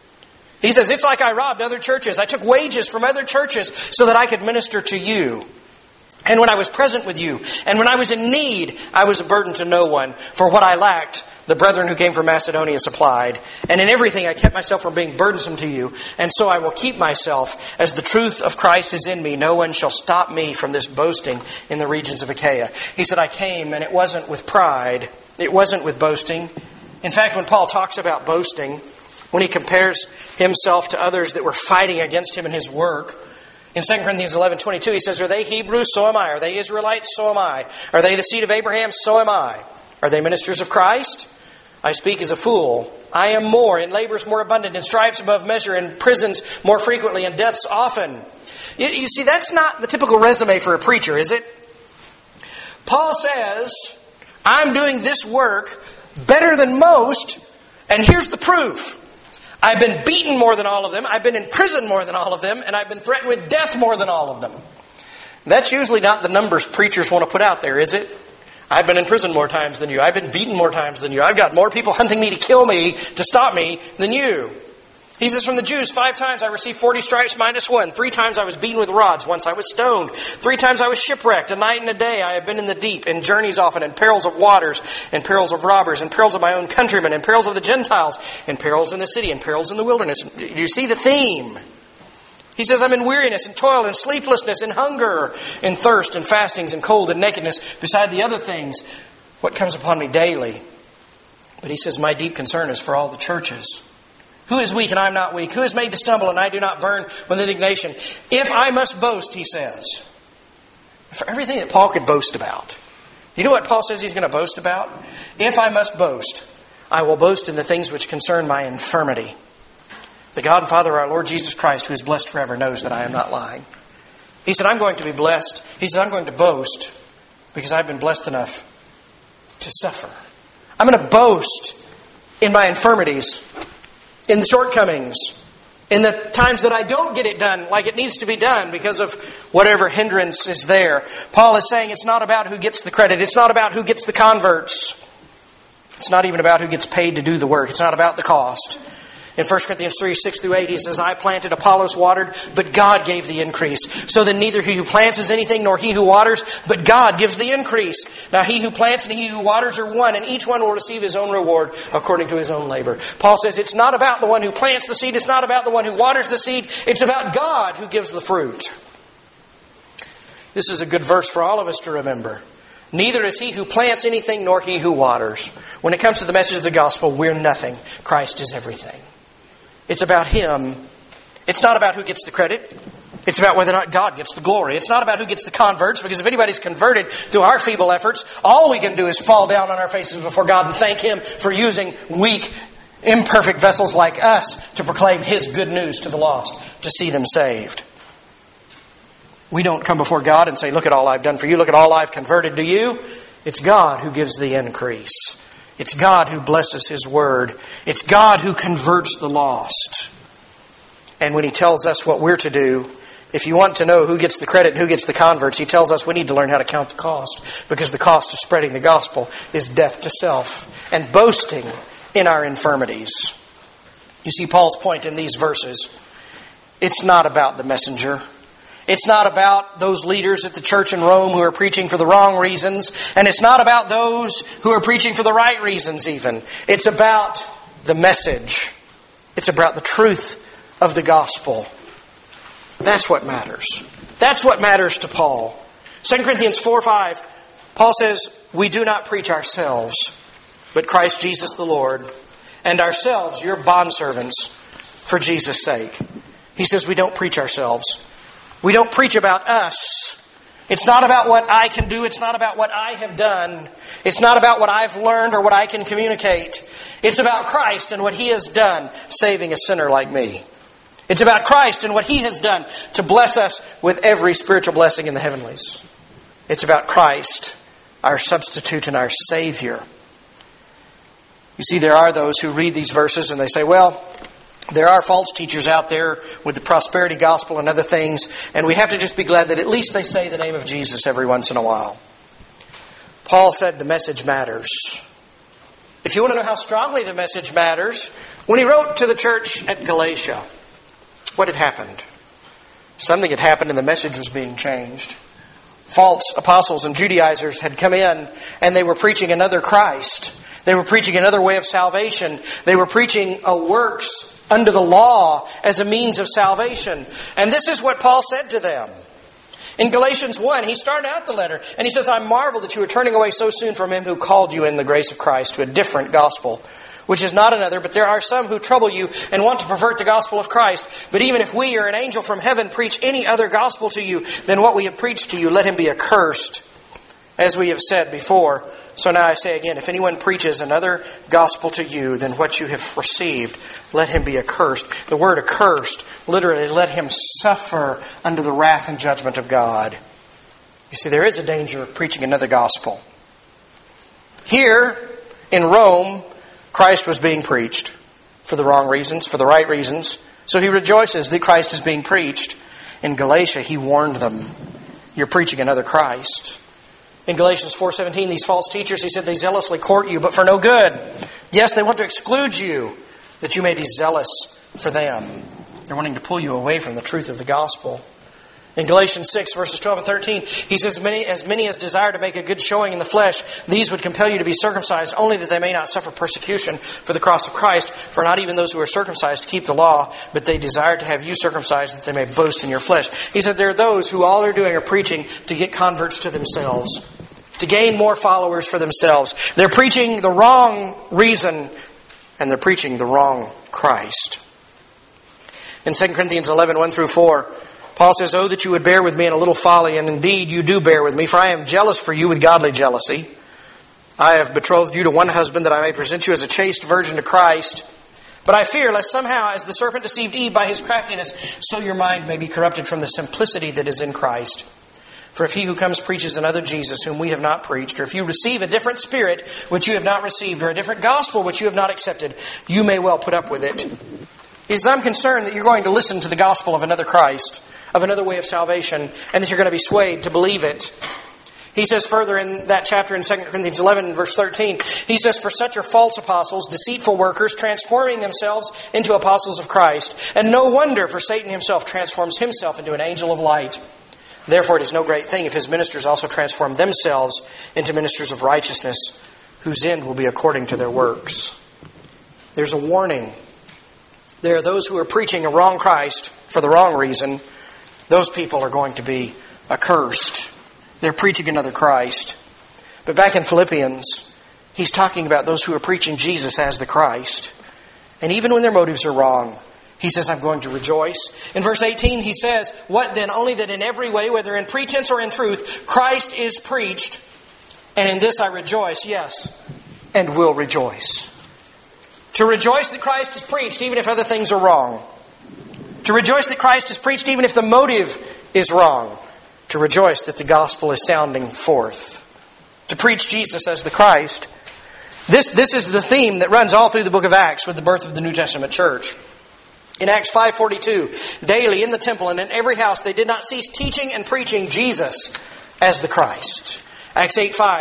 He says, it's like I robbed other churches. I took wages from other churches so that I could minister to you. And when I was present with you, and when I was in need, I was a burden to no one. For what I lacked, the brethren who came from Macedonia supplied. And in everything I kept myself from being burdensome to you. And so I will keep myself, as the truth of Christ is in me. No one shall stop me from this boasting in the regions of Achaia. He said, I came, and it wasn't with pride. It wasn't with boasting. In fact, when Paul talks about boasting, when he compares himself to others that were fighting against him in his work, in 2 Corinthians 11:22, he says, Are they Hebrews? So am I. Are they Israelites? So am I. Are they the seed of Abraham? So am I. Are they ministers of Christ? I speak as a fool. I am more, in labors more abundant, in stripes above measure, in prisons more frequently, in deaths often. You see, that's not the typical resume for a preacher, is it? Paul says, I'm doing this work better than most, and here's the proof. I've been beaten more than all of them. I've been in prison more than all of them. And I've been threatened with death more than all of them. That's usually not the numbers preachers want to put out there, is it? I've been in prison more times than you. I've been beaten more times than you. I've got more people hunting me to kill me, to stop me, than you. He says, from the Jews, 5 times I received 40 stripes minus 1. 3 times I was beaten with rods. Once I was stoned. 3 times I was shipwrecked. A night and a day I have been in the deep, in journeys often, in perils of waters, in perils of robbers, in perils of my own countrymen, in perils of the Gentiles, in perils in the city, in perils in the wilderness. You see the theme. He says, I'm in weariness, in toil, in sleeplessness, in hunger, in thirst, in fastings, in cold, and nakedness, beside the other things, what comes upon me daily. But he says, my deep concern is for all the churches. Who is weak and I am not weak? Who is made to stumble and I do not burn with indignation? If I must boast, he says, for everything that Paul could boast about. You know what Paul says he's going to boast about? If I must boast, I will boast in the things which concern my infirmity. The God and Father of our Lord Jesus Christ, who is blessed forever, knows that I am not lying. He said, I'm going to be blessed. He said, I'm going to boast because I've been blessed enough to suffer. I'm going to boast in my infirmities, in the shortcomings, in the times that I don't get it done like it needs to be done because of whatever hindrance is there. Paul is saying it's not about who gets the credit. It's not about who gets the converts. It's not even about who gets paid to do the work. It's not about the cost. In 1 Corinthians 3, 6 through 8, he says, I planted, Apollos watered, but God gave the increase. So then neither he who plants is anything, nor he who waters, but God gives the increase. Now he who plants and he who waters are one, and each one will receive his own reward according to his own labor. Paul says it's not about the one who plants the seed, it's not about the one who waters the seed, it's about God who gives the fruit. This is a good verse for all of us to remember. Neither is he who plants anything, nor he who waters. When it comes to the message of the gospel, we're nothing. Christ is everything. It's about Him. It's not about who gets the credit. It's about whether or not God gets the glory. It's not about who gets the converts, because if anybody's converted through our feeble efforts, all we can do is fall down on our faces before God and thank Him for using weak, imperfect vessels like us to proclaim His good news to the lost, to see them saved. We don't come before God and say, look at all I've done for you. Look at all I've converted to you. It's God who gives the increase. It's God who blesses His word. It's God who converts the lost. And when He tells us what we're to do, if you want to know who gets the credit and who gets the converts, He tells us we need to learn how to count the cost. Because the cost of spreading the gospel is death to self and boasting in our infirmities. You see Paul's point in these verses. It's not about the messenger. It's not about those leaders at the church in Rome who are preaching for the wrong reasons. And it's not about those who are preaching for the right reasons even. It's about the message. It's about the truth of the gospel. That's what matters. That's what matters to Paul. 2 Corinthians 4:5, Paul says, we do not preach ourselves, but Christ Jesus the Lord, and ourselves your bondservants for Jesus' sake. He says we don't preach ourselves. We don't preach about us. It's not about what I can do. It's not about what I have done. It's not about what I've learned or what I can communicate. It's about Christ and what He has done, saving a sinner like me. It's about Christ and what He has done to bless us with every spiritual blessing in the heavenlies. It's about Christ, our substitute and our Savior. You see, there are those who read these verses and they say, well, there are false teachers out there with the prosperity gospel and other things, and we have to just be glad that at least they say the name of Jesus every once in a while. Paul said the message matters. If you want to know how strongly the message matters, when he wrote to the church at Galatia, what had happened? Something had happened and the message was being changed. False apostles and Judaizers had come in and they were preaching another Christ. They were preaching another way of salvation. They were preaching a works under the law as a means of salvation. And this is what Paul said to them. In Galatians 1, he started out the letter and he says, I marvel that you are turning away so soon from Him who called you in the grace of Christ to a different gospel, which is not another, but there are some who trouble you and want to pervert the gospel of Christ. But even if we or an angel from heaven preach any other gospel to you than what we have preached to you, let him be accursed. As we have said before, so now I say again, if anyone preaches another gospel to you than what you have received, let him be accursed. The word accursed, literally, let him suffer under the wrath and judgment of God. You see, there is a danger of preaching another gospel. Here in Rome, Christ was being preached for the wrong reasons, for the right reasons. So he rejoices that Christ is being preached. In Galatia, he warned them, you're preaching another Christ. In Galatians 4:17, these false teachers, he said, they zealously court you, but for no good. Yes, they want to exclude you, that you may be zealous for them. They're wanting to pull you away from the truth of the gospel. In Galatians 6, verses 12 and 13, he says, as many as desire to make a good showing in the flesh, these would compel you to be circumcised, only that they may not suffer persecution for the cross of Christ. For not even those who are circumcised keep the law, but they desire to have you circumcised, that they may boast in your flesh. He said there are those who all they're doing are preaching to get converts to themselves, to gain more followers for themselves. They're preaching the wrong reason, and they're preaching the wrong Christ. In 2 Corinthians 11, 1 through 4, Paul says, oh, that you would bear with me in a little folly, and indeed you do bear with me, for I am jealous for you with godly jealousy. I have betrothed you to one husband, that I may present you as a chaste virgin to Christ. But I fear, lest somehow, as the serpent deceived Eve by his craftiness, so your mind may be corrupted from the simplicity that is in Christ. For if he who comes preaches another Jesus, whom we have not preached, or if you receive a different spirit which you have not received, or a different gospel which you have not accepted, you may well put up with it. He says, I'm concerned that you're going to listen to the gospel of another Christ, of another way of salvation, and that you're going to be swayed to believe it. He says further in that chapter in 2 Corinthians 11, verse 13, he says, for such are false apostles, deceitful workers, transforming themselves into apostles of Christ. And no wonder, for Satan himself transforms himself into an angel of light. Therefore it is no great thing if his ministers also transform themselves into ministers of righteousness, whose end will be according to their works. There's a warning. There are those who are preaching a wrong Christ for the wrong reason. Those people are going to be accursed. They're preaching another Christ. But back in Philippians, he's talking about those who are preaching Jesus as the Christ. And even when their motives are wrong, he says, I'm going to rejoice. In verse 18, he says, what then? Only that in every way, whether in pretense or in truth, Christ is preached. And in this I rejoice, yes, and will rejoice. To rejoice that Christ is preached, even if other things are wrong. To rejoice that Christ is preached, even if the motive is wrong. To rejoice that the gospel is sounding forth. To preach Jesus as the Christ. This is the theme that runs all through the book of Acts with the birth of the New Testament church. In Acts 5:42, daily in the temple and in every house they did not cease teaching and preaching Jesus as the Christ. Acts 8:5,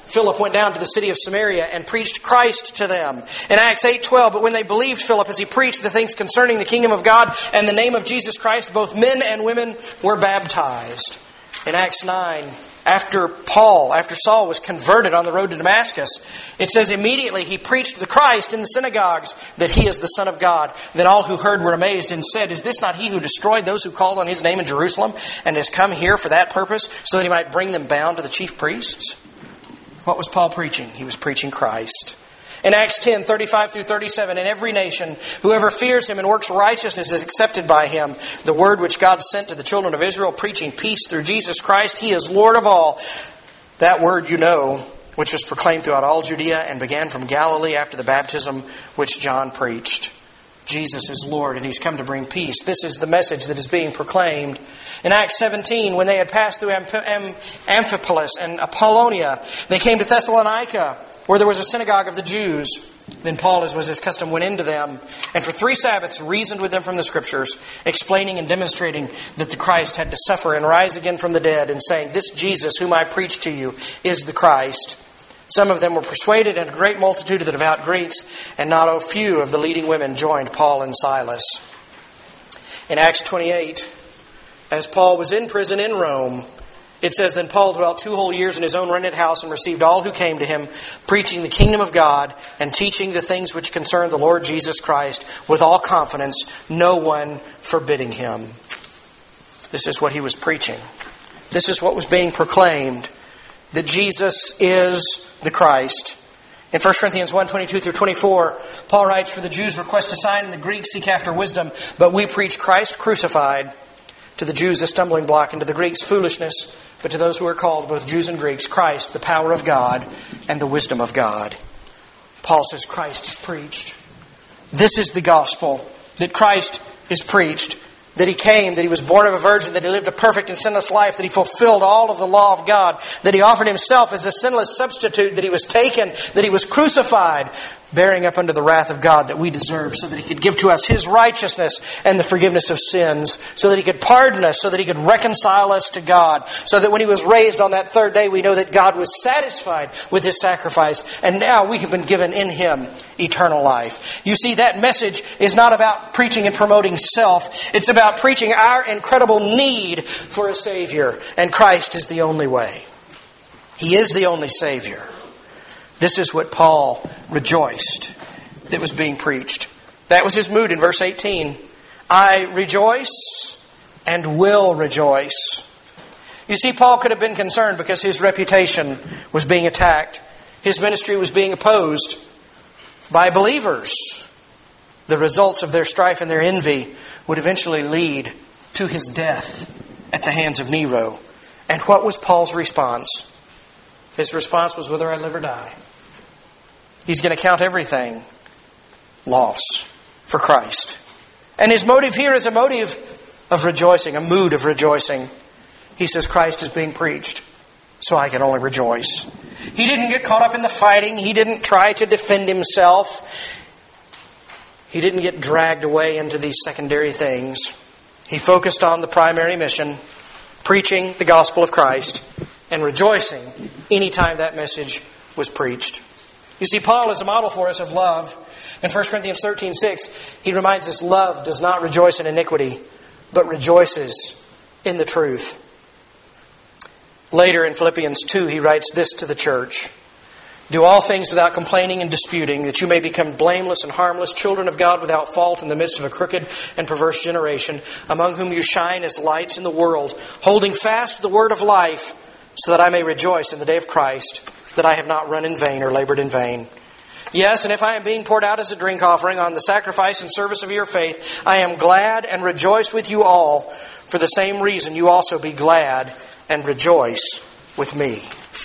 Philip went down to the city of Samaria and preached Christ to them. In Acts 8:12, but when they believed Philip as he preached the things concerning the kingdom of God and the name of Jesus Christ, both men and women were baptized. In Acts 9, after Saul was converted on the road to Damascus, it says immediately he preached the Christ in the synagogues, that he is the Son of God. Then all who heard were amazed and said, is this not he who destroyed those who called on his name in Jerusalem and has come here for that purpose, so that he might bring them bound to the chief priests? What was Paul preaching? He was preaching Christ. In Acts 10:35 through 37, in every nation, whoever fears him and works righteousness is accepted by him. The word which God sent to the children of Israel, preaching peace through Jesus Christ, he is Lord of all. That word you know, which was proclaimed throughout all Judea and began from Galilee after the baptism which John preached. Jesus is Lord, and he's come to bring peace. This is the message that is being proclaimed. In Acts 17, when they had passed through Amphipolis and Apollonia, they came to Thessalonica, where there was a synagogue of the Jews. Then Paul, as was his custom, went into them, and for 3 Sabbaths reasoned with them from the Scriptures, explaining and demonstrating that the Christ had to suffer and rise again from the dead, and saying, this Jesus whom I preach to you is the Christ. Some of them were persuaded, and a great multitude of the devout Greeks, and not a few of the leading women joined Paul and Silas. In Acts 28, as Paul was in prison in Rome, it says, then Paul dwelt 2 whole years in his own rented house and received all who came to him, preaching the kingdom of God and teaching the things which concern the Lord Jesus Christ with all confidence, no one forbidding him. This is what he was preaching. This is what was being proclaimed, that Jesus is the Christ. In 1 Corinthians 1:22 through 24, Paul writes, for the Jews request a sign and the Greeks seek after wisdom, but we preach Christ crucified. To the Jews a stumbling block, and to the Greeks foolishness, but to those who are called, both Jews and Greeks, Christ, the power of God and the wisdom of God. Paul says Christ is preached. This is the gospel, that Christ is preached, that he came, that he was born of a virgin, that he lived a perfect and sinless life, that he fulfilled all of the law of God, that he offered himself as a sinless substitute, that he was taken, that he was crucified, bearing up under the wrath of God that we deserve, so that he could give to us his righteousness and the forgiveness of sins, so that he could pardon us, so that he could reconcile us to God, so that when he was raised on that 3rd day, we know that God was satisfied with his sacrifice, and now we have been given in him eternal life. You see, that message is not about preaching and promoting self. It's about preaching our incredible need for a Savior, and Christ is the only way. He is the only Savior. This is what Paul rejoiced that was being preached. That was his mood in verse 18. I rejoice and will rejoice. You see, Paul could have been concerned because his reputation was being attacked. His ministry was being opposed by believers. The results of their strife and their envy would eventually lead to his death at the hands of Nero. And what was Paul's response? His response was, whether I live or die. He's going to count everything loss for Christ. And his motive here is a motive of rejoicing, a mood of rejoicing. He says, Christ is being preached, so I can only rejoice. He didn't get caught up in the fighting. He didn't try to defend himself. He didn't get dragged away into these secondary things. He focused on the primary mission, preaching the gospel of Christ and rejoicing anytime that message was preached. You see, Paul is a model for us of love. In 1 Corinthians 13:6, he reminds us love does not rejoice in iniquity, but rejoices in the truth. Later in Philippians 2, he writes this to the church. Do all things without complaining and disputing, that you may become blameless and harmless, children of God without fault in the midst of a crooked and perverse generation, among whom you shine as lights in the world, holding fast the word of life, so that I may rejoice in the day of Christ, that I have not run in vain or labored in vain. Yes, and if I am being poured out as a drink offering on the sacrifice and service of your faith, I am glad and rejoice with you all. For the same reason, you also be glad and rejoice with me.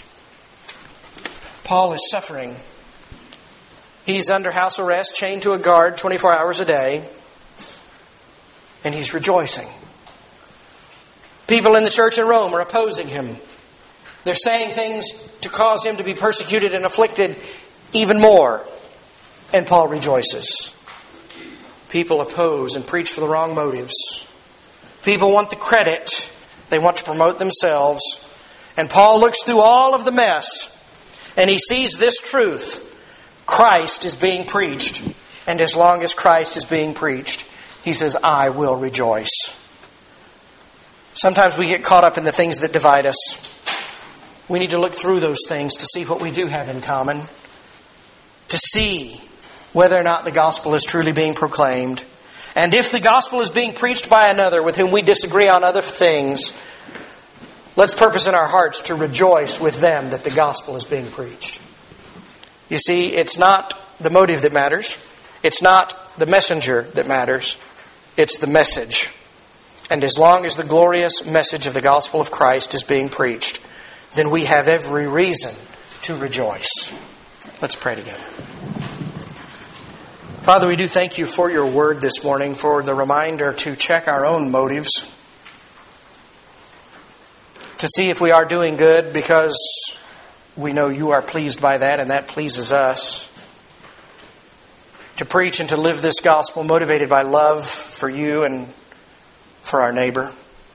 Paul is suffering. He's under house arrest, chained to a guard 24 hours a day, and he's rejoicing. People in the church in Rome are opposing him. They're saying things to cause him to be persecuted and afflicted even more. And Paul rejoices. People oppose and preach for the wrong motives. People want the credit. They want to promote themselves. And Paul looks through all of the mess and he sees this truth: Christ is being preached. And as long as Christ is being preached, he says, I will rejoice. Sometimes we get caught up in the things that divide us. We need to look through those things to see what we do have in common, to see whether or not the gospel is truly being proclaimed. And if the gospel is being preached by another with whom we disagree on other things, let's purpose in our hearts to rejoice with them that the gospel is being preached. You see, it's not the motive that matters. It's not the messenger that matters. It's the message. And as long as the glorious message of the gospel of Christ is being preached, then we have every reason to rejoice. Let's pray together. Father, we do thank you for your word this morning, for the reminder to check our own motives, to see if we are doing good because we know you are pleased by that and that pleases us. To preach and to live this gospel motivated by love for you and for our neighbor.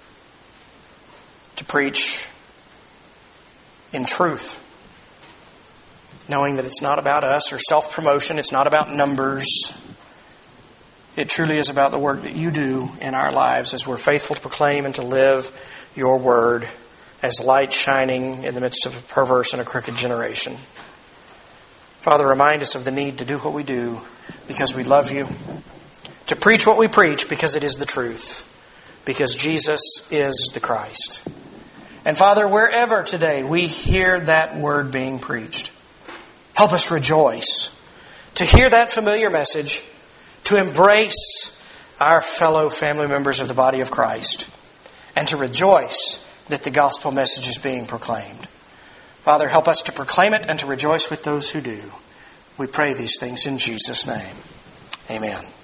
To preach in truth, knowing that it's not about us or self-promotion. It's not about numbers. It truly is about the work that you do in our lives as we're faithful to proclaim and to live your word as light shining in the midst of a perverse and a crooked generation. Father, remind us of the need to do what we do because we love you. To preach what we preach because it is the truth. Because Jesus is the Christ. And Father, wherever today we hear that word being preached, help us rejoice to hear that familiar message, to embrace our fellow family members of the body of Christ, and to rejoice that the gospel message is being proclaimed. Father, help us to proclaim it and to rejoice with those who do. We pray these things in Jesus' name. Amen.